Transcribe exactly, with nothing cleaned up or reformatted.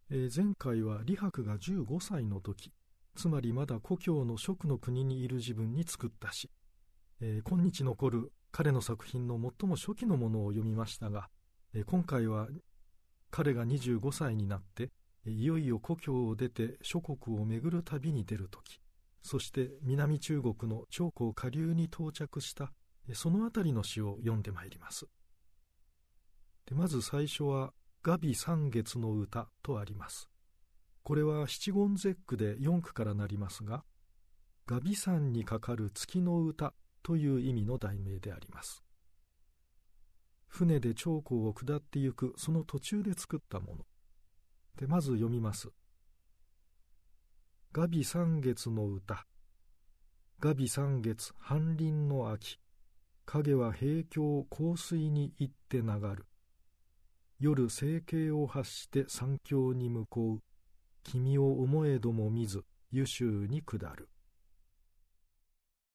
えー、前回は李白がじゅうごさいの時、つまりまだ故郷の蜀の国にいる自分に作った詩、えー、今日残る彼の作品の最も初期のものを読みましたが、えー、今回は彼がにじゅうごさいになっていよいよ故郷を出て諸国を巡る旅に出る時、そして南中国の長江下流に到着したそのあたりの詩を読んでまいります。でまず最初は画美三月の歌とあります。これは七言絶句で四句からなりますが、画美山にかかる月の歌という意味の題名であります。船で長江を下ってゆくその途中で作ったもので、まず読みます。画美三月の歌。画美三月半林の秋、影は平峡香水に行って流る。夜生計を発して山峡に向こう、君を思えども見ず、湯州に下る。